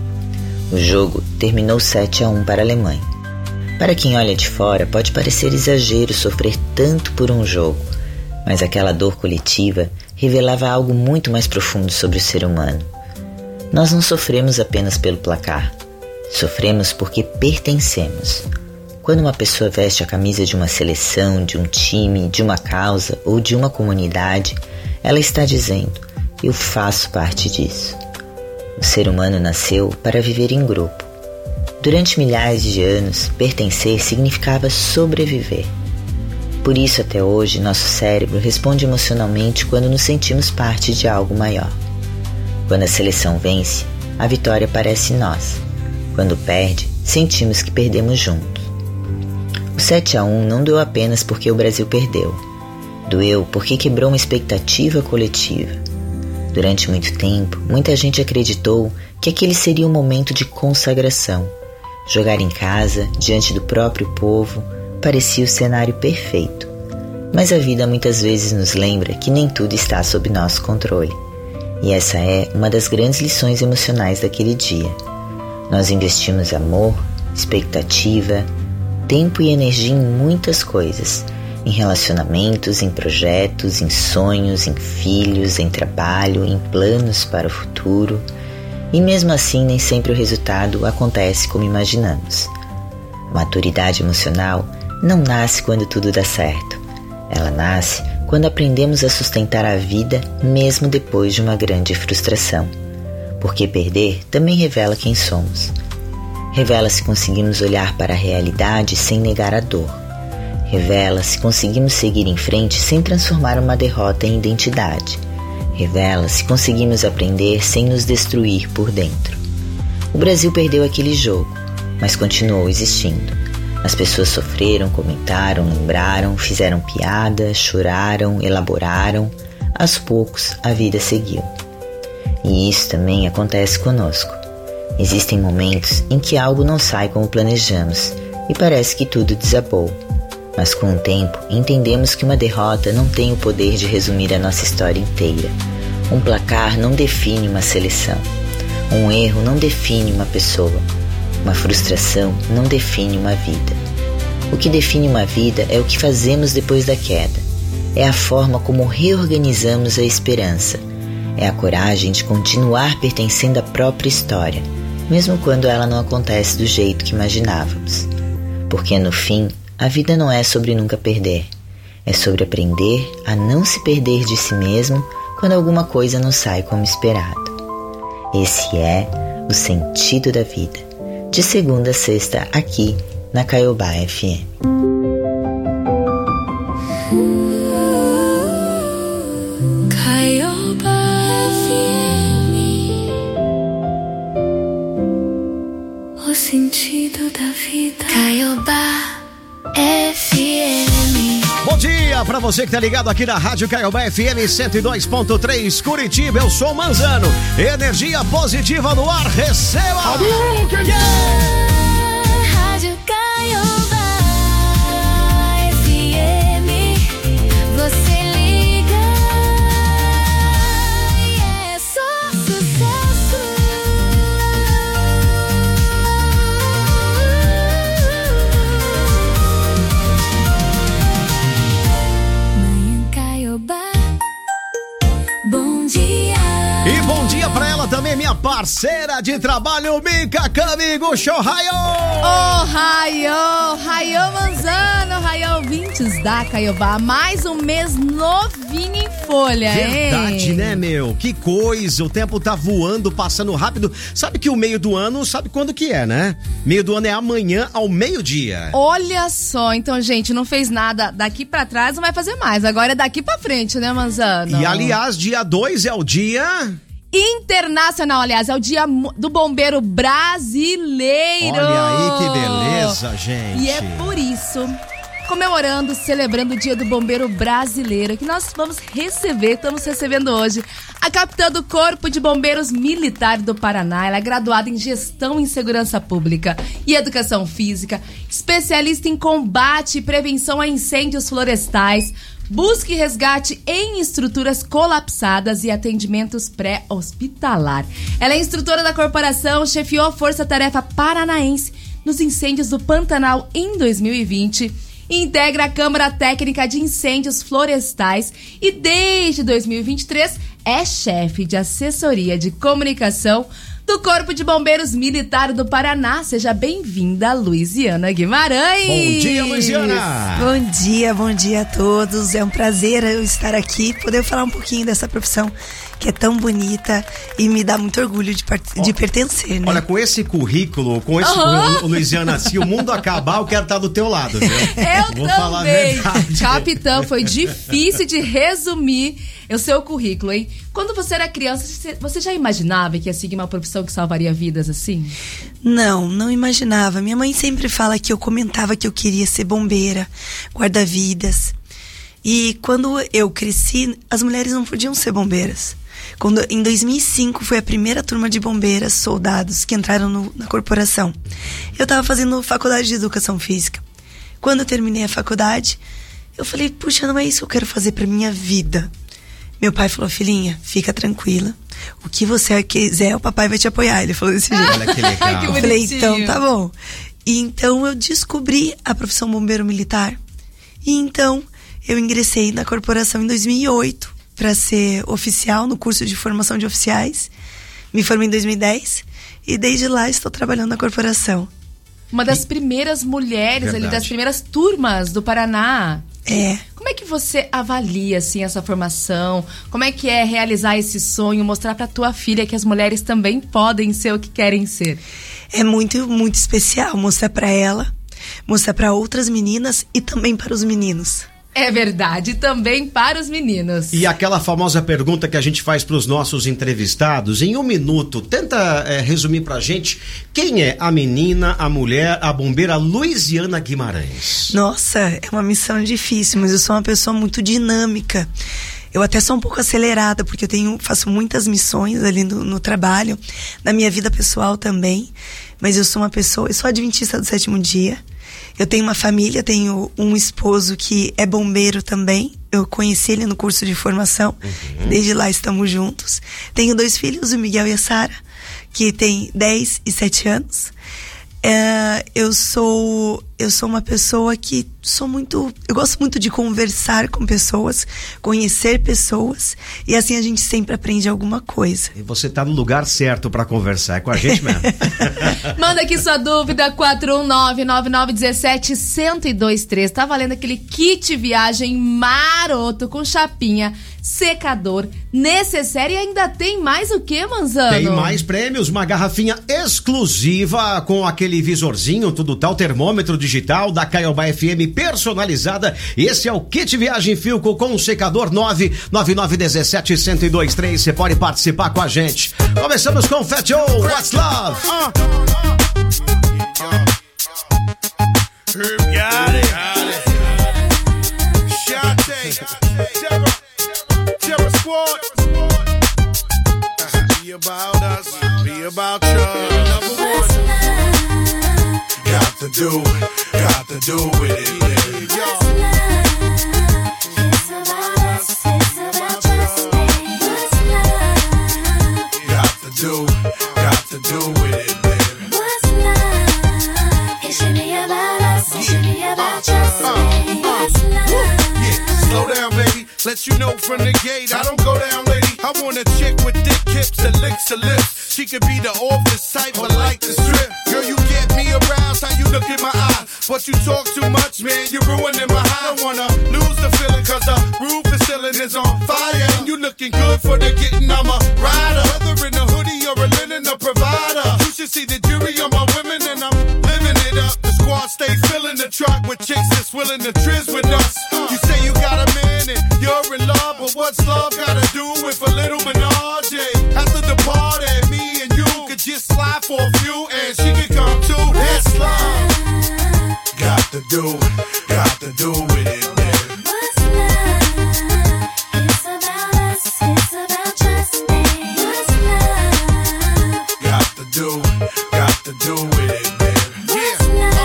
O jogo terminou sete a um para a Alemanha. Para quem olha de fora, pode parecer exagero sofrer tanto por um jogo, mas aquela dor coletiva revelava algo muito mais profundo sobre o ser humano. Nós não sofremos apenas pelo placar, sofremos porque pertencemos. Quando uma pessoa veste a camisa de uma seleção, de um time, de uma causa ou de uma comunidade, ela está dizendo: eu faço parte disso. O ser humano nasceu para viver em grupo. Durante milhares de anos, pertencer significava sobreviver. Por isso, até hoje, nosso cérebro responde emocionalmente quando nos sentimos parte de algo maior. Quando a seleção vence, a vitória parece nossa. Quando perde, sentimos que perdemos juntos. O sete a um não doeu apenas porque o Brasil perdeu. Doeu porque quebrou uma expectativa coletiva. Durante muito tempo, muita gente acreditou que aquele seria um momento de consagração. Jogar em casa, diante do próprio povo, parecia o cenário perfeito. Mas a vida muitas vezes nos lembra que nem tudo está sob nosso controle. E essa é uma das grandes lições emocionais daquele dia. Nós investimos amor, expectativa, tempo e energia em muitas coisas. Em relacionamentos, em projetos, em sonhos, em filhos, em trabalho, em planos para o futuro. E mesmo assim, nem sempre o resultado acontece como imaginamos. Maturidade emocional não nasce quando tudo dá certo. Ela nasce quando aprendemos a sustentar a vida mesmo depois de uma grande frustração. Porque perder também revela quem somos. Revela se conseguimos olhar para a realidade sem negar a dor. Revela se conseguimos seguir em frente sem transformar uma derrota em identidade. Revela se conseguimos aprender sem nos destruir por dentro. O Brasil perdeu aquele jogo, mas continuou existindo. As pessoas sofreram, comentaram, lembraram, fizeram piada, choraram, elaboraram. Aos poucos, a vida seguiu. E isso também acontece conosco. Existem momentos em que algo não sai como planejamos e parece que tudo desabou. Mas com o tempo, entendemos que uma derrota não tem o poder de resumir a nossa história inteira. Um placar não define uma seleção. Um erro não define uma pessoa. Uma frustração não define uma vida. O que define uma vida é o que fazemos depois da queda. É a forma como reorganizamos a esperança. É a coragem de continuar pertencendo à própria história, mesmo quando ela não acontece do jeito que imaginávamos. Porque no fim, a vida não é sobre nunca perder. É sobre aprender a não se perder de si mesmo quando alguma coisa não sai como esperado. Esse é o sentido da vida. De segunda a sexta, aqui na Caiobá F M. Caiobá F M. O sentido da vida. Caiobá F M. Bom dia pra você que tá ligado aqui na Rádio Caiobá F M cento e dois ponto três Curitiba. Eu sou o Manzano. Energia positiva no ar. Receba! Yeah! Rádio Caiobá F M. Você liga e é só sucesso. Manhã Caiobá. Bom dia. E bom dia pra ela também, minha parceira de trabalho, Mica Camigo Show Raio! Oh, Raio, Raio Manzano, Raio ouvintes da Caiobá, mais um mês novinho em folha, Verdade, hein? né, meu? Que coisa, o tempo tá voando, passando rápido. Sabe que o meio do ano, sabe quando que é, né? Meio do ano é amanhã ao meio-dia. Olha só, então, gente, não fez nada daqui pra trás, não vai fazer mais. Agora é daqui pra frente, né, Manzano? E, aliás, dia dois é o dia... Internacional, aliás, é o dia do bombeiro brasileiro. Olha aí que beleza, gente. E é por isso, comemorando, celebrando o dia do bombeiro brasileiro, que nós vamos receber, estamos recebendo hoje, a capitã do Corpo de Bombeiros Militar do Paraná. Ela é graduada em Gestão em Segurança Pública e Educação Física, especialista em combate e prevenção a incêndios florestais, busca e resgate em estruturas colapsadas e atendimentos pré-hospitalar. Ela é instrutora da corporação, chefiou a Força Tarefa Paranaense nos incêndios do Pantanal em dois mil e vinte, integra a Câmara Técnica de Incêndios Florestais e desde dois mil e vinte e três é chefe de assessoria de comunicação do Corpo de Bombeiros Militar do Paraná. Seja bem-vinda, Luiziana Guimarães. Bom dia, Luiziana. Bom dia, bom dia a todos. É um prazer eu estar aqui, poder falar um pouquinho dessa profissão que é tão bonita e me dá muito orgulho de, part... oh, de pertencer, né? Olha, com esse currículo, com esse Uhum. currículo, Luiziana, se o mundo acabar, eu quero estar do teu lado, viu? Eu Vou também. falar a verdade. Capitão, foi difícil de resumir o seu currículo, hein? Quando você era criança, você já imaginava que ia seguir uma profissão que salvaria vidas assim? Não, não imaginava. Minha mãe sempre fala que eu comentava que eu queria ser bombeira, guarda-vidas. E quando eu cresci, as mulheres não podiam ser bombeiras. Quando, em dois mil e cinco foi a primeira turma de bombeiras, soldados, que entraram no, na corporação. Eu estava fazendo faculdade de Educação Física. Quando eu terminei a faculdade, eu falei, puxa, não é isso que eu quero fazer para minha vida. Meu pai falou, filhinha, fica tranquila. O que você quiser, o papai vai te apoiar. Ele falou desse jeito. Olha que legal. Que eu falei, então tá bom. E então eu descobri a profissão bombeiro militar. E então eu ingressei na corporação em dois mil e oito para ser oficial no curso de formação de oficiais. Me formei em dois mil e dez e desde lá estou trabalhando na corporação. Uma das primeiras mulheres Verdade. ali, das primeiras turmas do Paraná. É. Como é que você avalia, assim, essa formação? Como é que é realizar esse sonho, mostrar pra tua filha que as mulheres também podem ser o que querem ser? É muito, muito especial mostrar pra ela, mostrar pra outras meninas e também para os meninos. É verdade, também para os meninos. E aquela famosa pergunta que a gente faz para os nossos entrevistados, em um minuto, tenta é, resumir pra gente quem é a menina, a mulher, a bombeira Luiziana Guimarães. Nossa, é uma missão difícil, mas eu sou uma pessoa muito dinâmica. Eu até sou um pouco acelerada, porque eu tenho, faço muitas missões ali no, no trabalho, na minha vida pessoal também. Mas eu sou uma pessoa, eu sou adventista do sétimo dia. Eu tenho uma família, tenho um esposo que é bombeiro também. Eu conheci ele no curso de formação. Uhum. Desde lá estamos juntos. Tenho dois filhos, o Miguel e a Sara, que tem dez e sete anos. É, eu sou eu sou uma pessoa que sou muito eu gosto muito de conversar com pessoas, conhecer pessoas, e assim a gente sempre aprende alguma coisa. E você tá no lugar certo para conversar, é com a gente mesmo. Manda aqui sua dúvida, quatro um nove, nove nove um sete, um zero dois três. Tá valendo aquele kit viagem maroto com chapinha, secador, necessário, e ainda tem mais o que, Manzano? Tem mais prêmios, uma garrafinha exclusiva com aquele visorzinho, tudo tal, termômetro digital da Caiobá F M personalizada. Esse é o kit viagem Philco com o secador nove nove nove um sete, um zero dois três. Você pode participar com a gente. Começamos com Fat Joe, What's Love? Uh. Herb got it. Shante, Terror Squad. Be about us, be about you. Number one. Got to do, got to do with it, baby. Yo. It's about us, it's about us, baby. Got to do, got to do with it, baby. What's love? It should be about us, it should be about us, baby. What's love? Yeah, slow down, baby. Let you know from the gate, I don't go down, lady. I want a chick with thick hips that licks her lips. She could be the office type, but like the strip. Girl, you get me aroused, how you look in my eye. But you talk too much, man, you're ruining my high. I don't wanna lose the feeling, cause the roof is ceiling is on fire. And you looking good for the getting, I'm a rider. Whether in a hoodie or a linen, a provider. You should see the jury on my women, and I'm living it up. The squad stay filling the truck with chicks that's willing to trizz with us. You say you got a man and you're in love, but what's love gotta do with a little menage? After the party, me and you could just slide for a few, and she could come too. That's love. Got to do, got to do with it, baby. What's love? It's about us, it's about just me. What's love? Got to do, got to do with it, baby. What's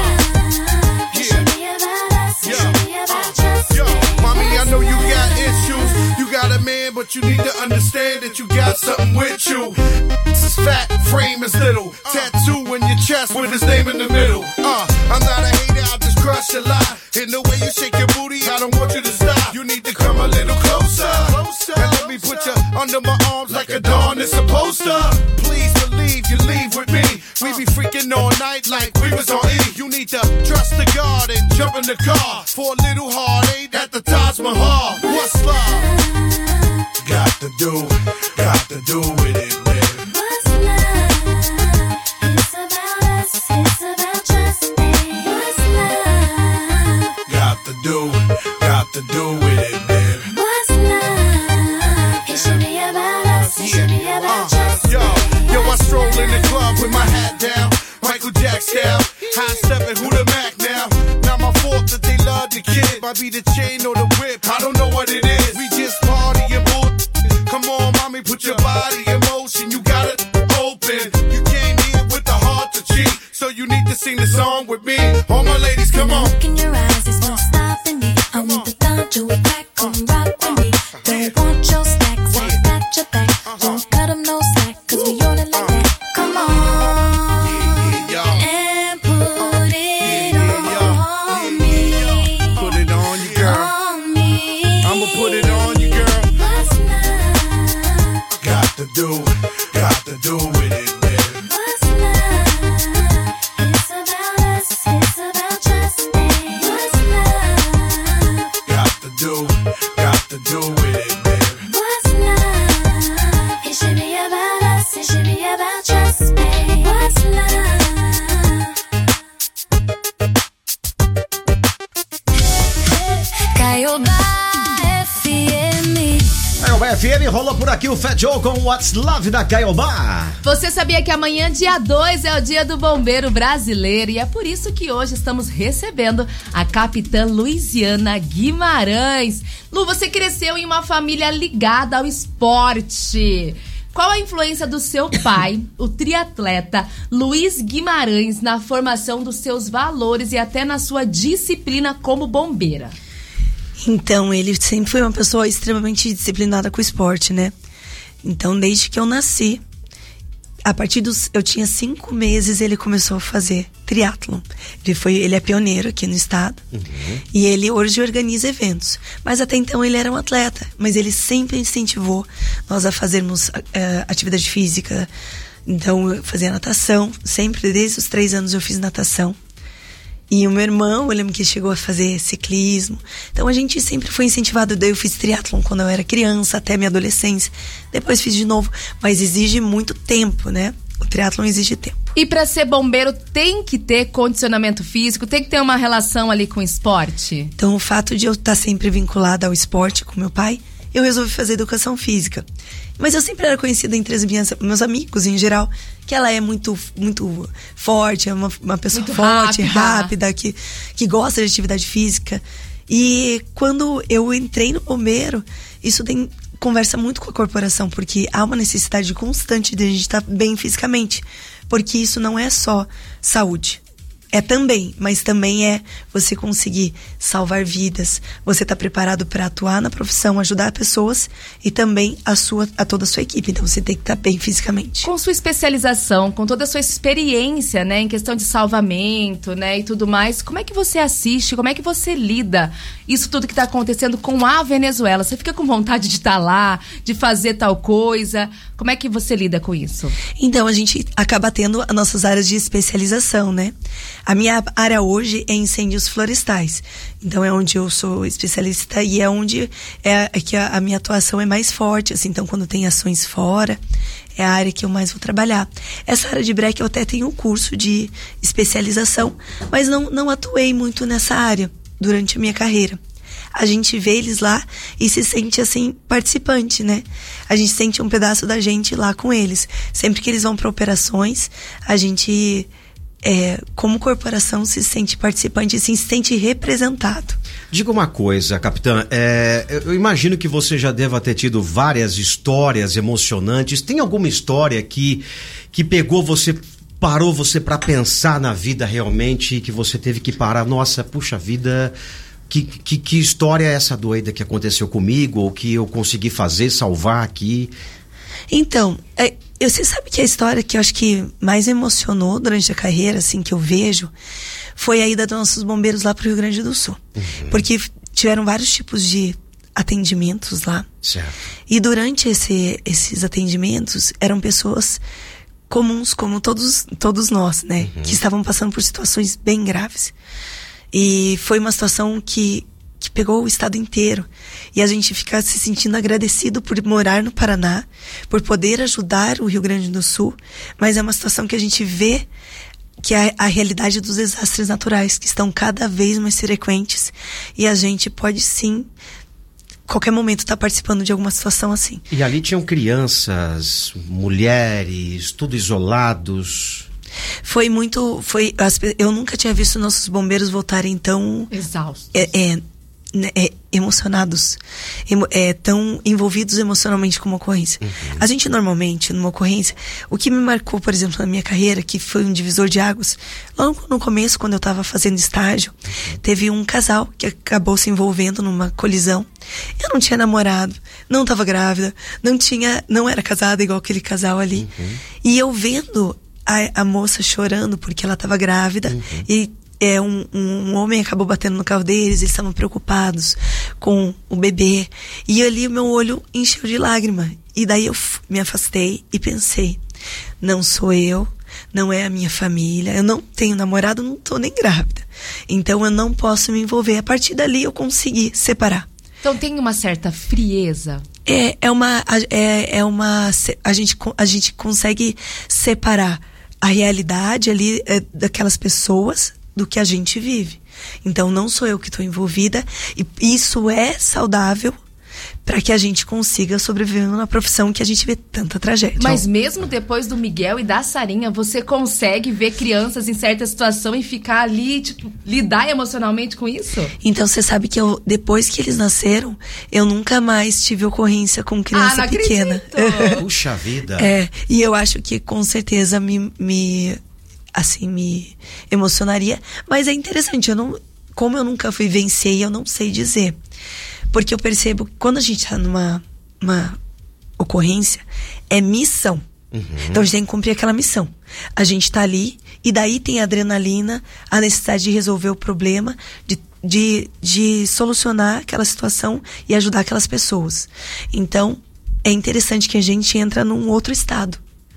love? It should be about us, it should be about just me. Yo, mommy, I know you got issues. You got a man, but you need to understand that you got something with you. This is fat, frame is little. Tattoo in your chest with his name in the middle. Uh, I'm not a hater, I'll just crush a lot. In the way you shake your booty, I don't want you to stop. You need to come a little closer, closer. And let me put you under my arms like a dawn is supposed to. Please believe you leave with me. We be freaking all night like we was on E. You need to trust the God and jump in the car for a little heartache at the Taj Mahal. What's love? Got to do, got to do with it, baby. What's love? It's about us, it's about just me. What's love? Got to do, got to do with it, baby. What's love? It should be about us, it should be about uh, just yo, me. Yo, I stroll in the club with my hat down, Michael Jackson style, high stepping, who the Mac now? Not my fault that they love the kid. Might be the chain or the whip, I don't know what it is. We just party and bull. Come on, mommy, put your body in motion. You got it open. You came here with the heart to cheat, so you need to sing the song with me. All my ladies, come on. Look in your eyes, there's no stopping me. I want the thought to attack, come rock with me. Don't want your stacks, I got your back. Don't cut them no slack, cause we on it like that. Come on, and put it on me. Put it on you, girl. On me. I'ma put it on you, girl. Got to do, got to do with it, baby. What's love? It's about us, it's about just me. What's love? Got to do, got to do with it, baby. What's love? It should be about us, it should be about just me. What's love? Caiobá F M. Caiobá F M, rolou por aqui o Fat Joe com o What's Love da Caiobá. Você sabia que amanhã, dia dois, é o dia do bombeiro brasileiro e é por isso que hoje estamos recebendo a capitã Luiziana Guimarães. Lu, você cresceu em uma família ligada ao esporte. Qual a influência do seu pai, o triatleta Luiz Guimarães, na formação dos seus valores e até na sua disciplina como bombeira? Então, ele sempre foi uma pessoa extremamente disciplinada com o esporte, né? Então, desde que eu nasci, a partir dos... Eu tinha cinco meses, ele começou a fazer triatlon. Ele, foi, ele é pioneiro aqui no estado. Uhum. E ele hoje organiza eventos. Mas até então ele era um atleta. Mas ele sempre incentivou nós a fazermos uh, atividade física. Então, eu fazia natação. Sempre, desde os três anos, eu fiz natação. E o meu irmão, eu lembro que chegou a fazer ciclismo. Então a gente sempre foi incentivado. Daí eu fiz triatlon quando eu era criança, até minha adolescência. Depois fiz de novo. Mas exige muito tempo, né? O triatlon exige tempo. E pra ser bombeiro tem que ter condicionamento físico, tem que ter uma relação ali com o esporte? Então o fato de eu estar sempre vinculada ao esporte com meu pai, eu resolvi fazer educação física. Mas eu sempre era conhecida entre os meus amigos, em geral, que ela é muito, muito forte, é uma, uma pessoa muito forte, rápida, rápida que, que gosta de atividade física. E quando eu entrei no bombeiro, isso tem, conversa muito com a corporação, porque há uma necessidade constante de a gente estar bem fisicamente. Porque isso não é só saúde. É também, mas também é você conseguir salvar vidas, você tá preparado para atuar na profissão, ajudar pessoas e também a, sua, a toda a sua equipe. Então você tem que estar bem fisicamente. Com sua especialização, com toda a sua experiência, né, em questão de salvamento, né, e tudo mais, como é que você assiste, como é que você lida isso tudo que tá acontecendo com a Venezuela? Você fica com vontade de estar lá, de fazer tal coisa? Como é que você lida com isso? Então, a gente acaba tendo as nossas áreas de especialização, né? A minha área hoje é incêndios florestais. Então, é onde eu sou especialista e é onde é, é que a, a minha atuação é mais forte. Assim, então, quando tem ações fora, é a área que eu mais vou trabalhar. Essa área de breque eu até tenho um curso de especialização, mas não, não atuei muito nessa área durante a minha carreira. A gente vê eles lá e se sente assim, participante, né? A gente sente um pedaço da gente lá com eles. Sempre que eles vão para operações, a gente, é, como corporação, se sente participante e se sente representado. Diga uma coisa, capitã, é, eu imagino que você já deva ter tido várias histórias emocionantes. Tem alguma história que, que pegou você, parou você para pensar na vida realmente, que você teve que parar? Nossa, puxa vida... Que, que, que história é essa doida que aconteceu comigo, ou que eu consegui fazer, salvar aqui? Então, é, você sabe que a história que eu acho que mais emocionou durante a carreira, assim, que eu vejo, foi a ida dos nossos bombeiros lá pro Rio Grande do Sul. Uhum. Porque tiveram vários tipos de atendimentos lá. Certo. E durante esse, esses atendimentos, eram pessoas comuns, como todos, todos nós, né? Uhum. Que estavam passando por situações bem graves. E foi uma situação que, que pegou o estado inteiro. E a gente fica se sentindo agradecido por morar no Paraná, por poder ajudar o Rio Grande do Sul. Mas é uma situação que a gente vê que é a realidade dos desastres naturais, que estão cada vez mais frequentes. E a gente pode sim, qualquer momento, estar tá participando de alguma situação assim. E ali tinham crianças, mulheres, tudo isolados... Foi muito, foi, eu nunca tinha visto nossos bombeiros voltarem tão... exaustos. É, é, é, emocionados, é, tão envolvidos emocionalmente com uma ocorrência. Uhum. A gente normalmente, numa ocorrência, o que me marcou, por exemplo, na minha carreira, que foi um divisor de águas, logo no começo, quando eu estava fazendo estágio, uhum. teve um casal que acabou se envolvendo numa colisão. Eu não tinha namorado, não estava grávida, não tinha, não era casada igual aquele casal ali. Uhum. E eu vendo A, a moça chorando porque ela estava grávida, uhum. e é, um, um, um homem acabou batendo no carro deles, eles estavam preocupados com o bebê, e ali o meu olho encheu de lágrima, e daí eu f- me afastei e pensei, não sou eu, não é a minha família, eu não tenho namorado, não tô nem grávida, então eu não posso me envolver. A partir dali eu consegui separar. Então tem uma certa frieza. É, é uma, é, é uma, a gente, a gente consegue separar a realidade ali é, daquelas pessoas do que a gente vive. Então não sou eu que estou envolvida, e isso é saudável, para que a gente consiga sobreviver numa profissão que a gente vê tanta tragédia. Mas mesmo depois do Miguel e da Sarinha, você consegue ver crianças em certa situação e ficar ali, tipo, lidar emocionalmente com isso? Então você sabe que eu, depois que eles nasceram, eu nunca mais tive ocorrência com criança ah, não pequena. Puxa vida. É, e eu acho que com certeza me, me assim, me emocionaria. Mas é interessante, eu não, como eu nunca vivenciei, eu não sei dizer. Porque eu percebo que quando a gente tá numa uma ocorrência, é missão. Uhum. Então a gente tem que cumprir aquela missão. A gente tá ali, e daí tem a adrenalina, a necessidade de resolver o problema, de, de, de solucionar aquela situação e ajudar aquelas pessoas. Então, é interessante que a gente entra num outro estado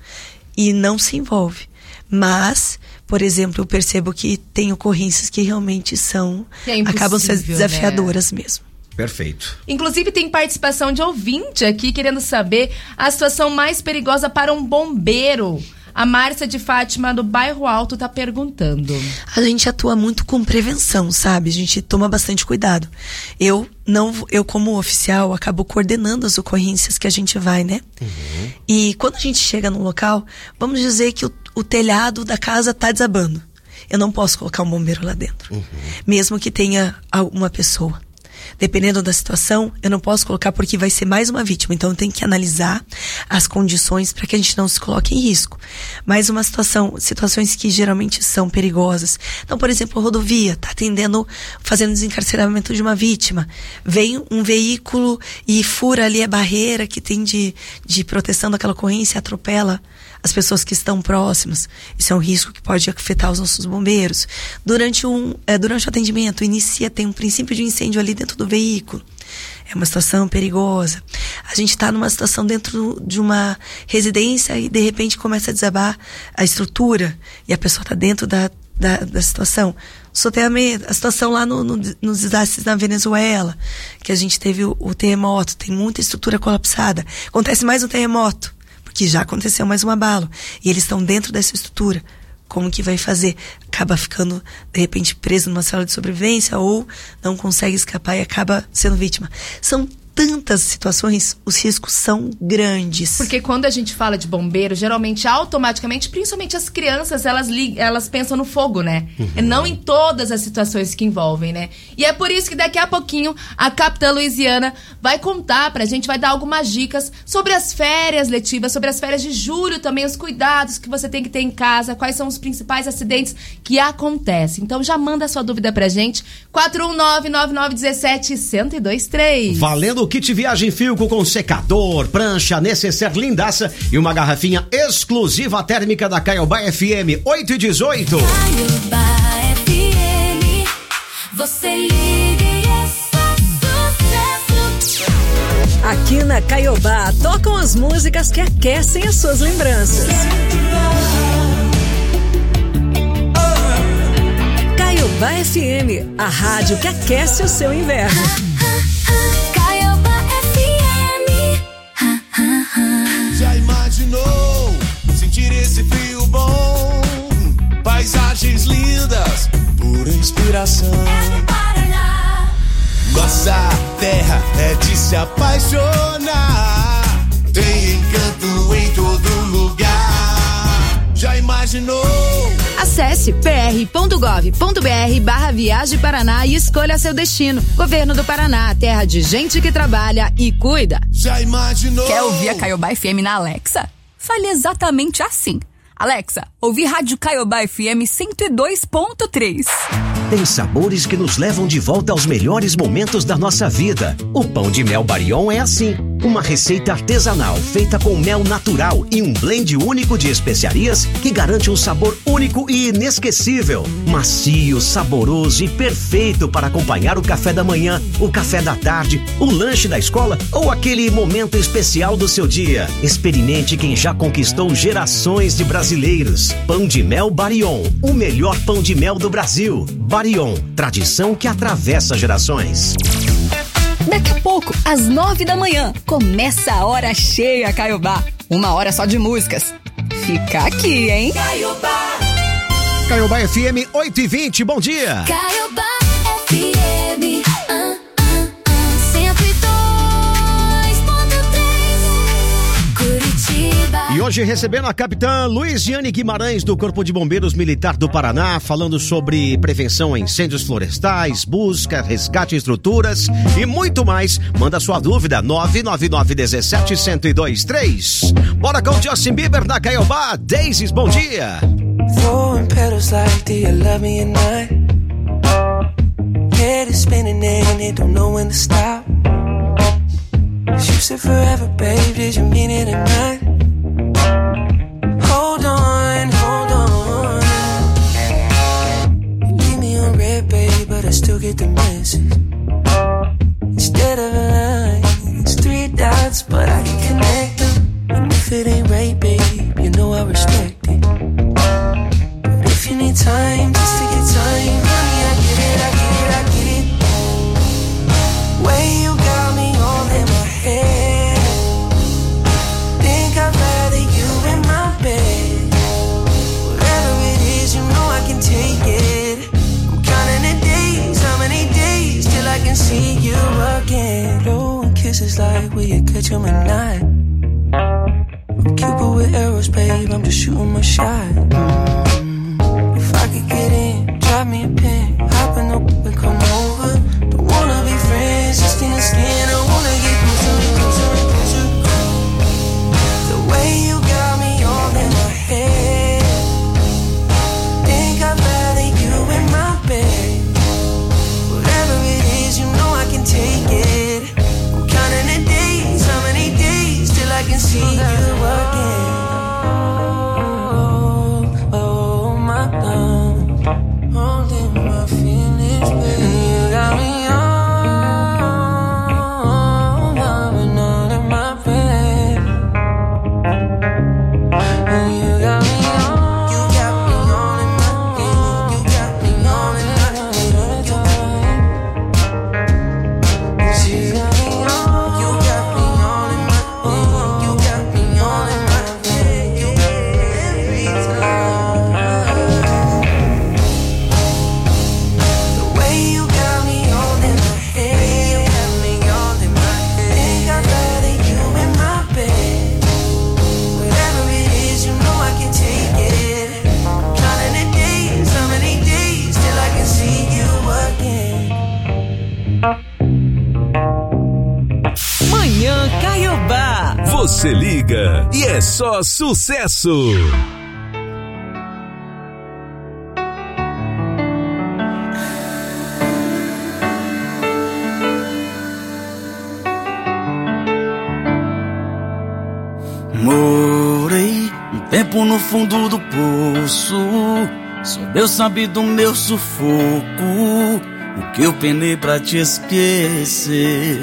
e não se envolve. Mas, por exemplo, eu percebo que tem ocorrências que realmente são, é acabam sendo desafiadoras, né? Mesmo. Perfeito. Inclusive tem participação de ouvinte aqui querendo saber a situação mais perigosa para um bombeiro. A Márcia de Fátima, do Bairro Alto, tá perguntando. A gente atua muito com prevenção, sabe? A gente toma bastante cuidado. Eu, não, eu como oficial, acabo coordenando as ocorrências que a gente vai, né? Uhum. E quando a gente chega num local, vamos dizer que o, o telhado da casa tá desabando. Eu não posso colocar um bombeiro lá dentro. Uhum. Mesmo que tenha uma pessoa. Dependendo da situação, eu não posso colocar porque vai ser mais uma vítima. Então eu tenho que analisar as condições para que a gente não se coloque em risco. Mas uma situação, situações que geralmente são perigosas. Então, por exemplo, a rodovia tá atendendo, fazendo desencarceramento de uma vítima. Vem um veículo e fura ali a barreira que tem de, de proteção daquela ocorrência, atropela as pessoas que estão próximas. Isso é um risco que pode afetar os nossos bombeiros. Durante, um, é, durante o atendimento, inicia, tem um princípio de incêndio ali dentro do veículo. É uma situação perigosa. A gente está numa situação dentro de uma residência e de repente começa a desabar a estrutura e a pessoa está dentro da, da, da situação. Soterramento, a situação lá no, no, nos desastres na Venezuela, que a gente teve o, o terremoto, tem muita estrutura colapsada. Acontece mais um terremoto, que já aconteceu mais um abalo, e eles estão dentro dessa estrutura. Como que vai fazer? Acaba ficando, de repente, preso numa sala de sobrevivência ou não consegue escapar e acaba sendo vítima. São tantas situações, os riscos são grandes. Porque quando a gente fala de bombeiro, geralmente, automaticamente, principalmente as crianças, elas, li- elas pensam no fogo, né? Uhum. E não em todas as situações que envolvem, né? E é por isso que daqui a pouquinho a Capitã Luiziana vai contar pra gente, vai dar algumas dicas sobre as férias letivas, sobre as férias de julho também, os cuidados que você tem que ter em casa, quais são os principais acidentes que acontecem. Então já manda a sua dúvida pra gente, quatro um nove, nove nove um sete, um zero dois três. Valendo o kit viagem Filco com secador, prancha, necessaire lindaça e uma garrafinha exclusiva térmica da Caiobá F M oito e dezoito. Caiobá F M, você liga e é só sucesso. Aqui na Caiobá tocam as músicas que aquecem as suas lembranças. Caiobá F M, a rádio que aquece o seu inverno. Já imaginou sentir esse frio bom? Paisagens lindas, pura inspiração. É do Paraná. Nossa terra é de se apaixonar. Tem encanto em todo lugar. Já imaginou? Acesse p r ponto gov ponto b r barra Viagem Paraná e escolha seu destino. Governo do Paraná, terra de gente que trabalha e cuida. Já imaginou? Quer ouvir a Caiobá F M na Alexa? Fale exatamente assim. Alexa, ouvi Rádio Caiobá F M cento e dois ponto três. Tem sabores que nos levam de volta aos melhores momentos da nossa vida. O pão de mel Barion é assim. Uma receita artesanal feita com mel natural e um blend único de especiarias que garante um sabor único e inesquecível. Macio, saboroso e perfeito para acompanhar o café da manhã, o café da tarde, o lanche da escola ou aquele momento especial do seu dia. Experimente quem já conquistou gerações de brasileiros. Pão de mel Barion, o melhor pão de mel do Brasil. Barion, tradição que atravessa gerações. Daqui a pouco, às nove da manhã, começa a Hora Cheia Caiobá. Uma hora só de músicas. Fica aqui, hein? Caiobá. Caiobá F M oito e vinte, bom dia. Caiobá F M, ah, ah, ah, cento e dois. hoje recebendo a capitã Luiziane Guimarães do Corpo de Bombeiros Militar do Paraná, falando sobre prevenção a incêndios florestais, busca, resgate em estruturas e muito mais. Manda sua dúvida, nove nove nove um sete, um zero dois três. Bora com o Justin Bieber na Caiobá. Daisies, bom dia. Throwing petals like, do you love me or not? Head is spinning and it don't know when to stop. You said forever, babe, did you mean it or not? Hold on, hold on. You leave me on red, babe, but I still get the message. Instead of a line, it's three dots, but I can connect them. And if it ain't right, babe, you know I respect it. But if you need time, just take your time, honey, I get it, I get it, I get it. Way you got me all in my head. Think I'd rather you in my bed. Whatever it is, you know I can take it. I'm counting the days, how many days till I can see you again. Blowing kisses like, will you catch 'em or not? I'm Cupid with arrows, babe, I'm just shooting my shot. Mm. If I could get in, drop me a pin, hop in the whip and come over. Don't wanna be friends, just in the skin, I wanna get closer, closer, closer. The way you got me all in my head. Think I'd rather you in my bed. Whatever it is, you know I can take it. I'm counting the days, how many days till I can see you again. Oh, oh my God, holding my feelings, baby. You got me all, loving all in my bed. And you got me all, you got me all in my head. You got me all in my head. You got me all, you got me all in my head. You got me all in my head. You got me every time. The way you got me all in my head. You got me all in my head. Think I'd rather you in my bed. Whatever it is, you know I can take it. Counting the days, how many days till I can see you again. Manhã Caiobá. Você liga e é só sucesso. Morei um tempo no fundo do poço. Só Deus sabe do meu sufoco, o que eu penei pra te esquecer.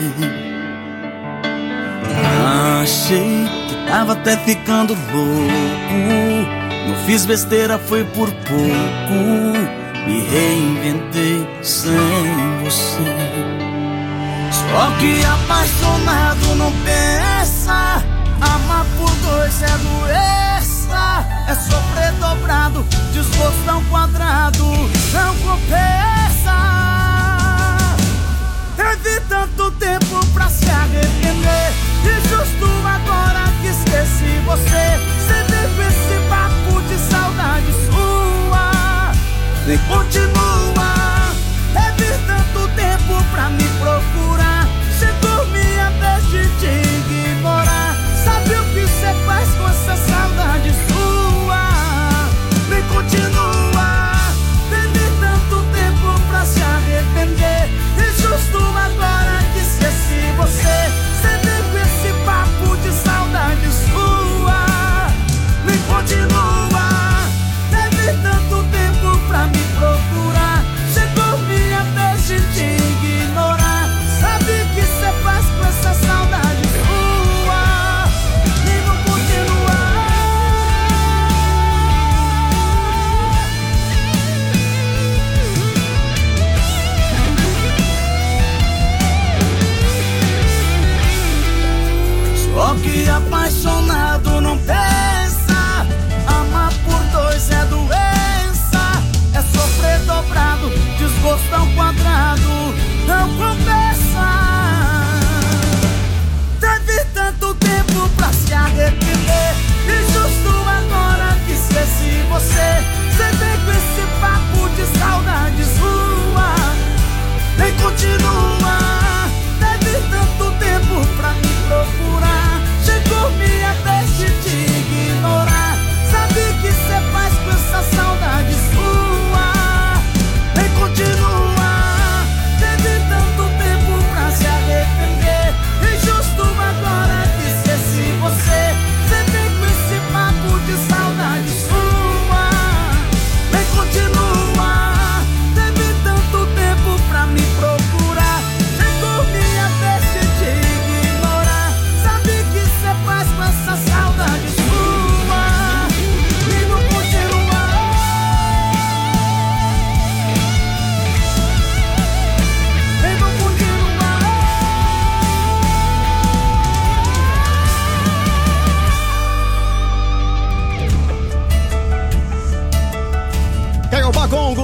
Achei que tava até ficando louco. Não fiz besteira, foi por pouco. Me reinventei sem você. Só que apaixonado não pensa. Amar por dois é doença. É sofrer dobrado, desgosto ao quadrado. Não compensa. Teve tanto tempo pra se arrepender. E justo agora que esqueci você. Sempre com esse papo de saudade sua. Nem continua. Teve tanto tempo pra me procurar. Chegou minha vez de te ignorar. Sabe o que cê faz com essa saudade sua? Nem continua. Teve tanto tempo pra se arrepender. E justo agora que esqueci você. Sempre com esse papo de saudade sua. Nem continua. Teve tanto tempo pra me procurar. Chegou minha vez de te ignorar. Sabe o que cê faz com essa saudade sua? Nem vou continuar. Só que apaixonado não pensa. Amar por dois é doença. É sofrer dobrado, desgosto ao quadrado. Não compensa. Teve tanto tempo pra se arrepender. E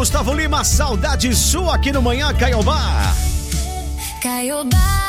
Gustavo Lima, saudade sua aqui no Manhã Caiobá. Caiobá.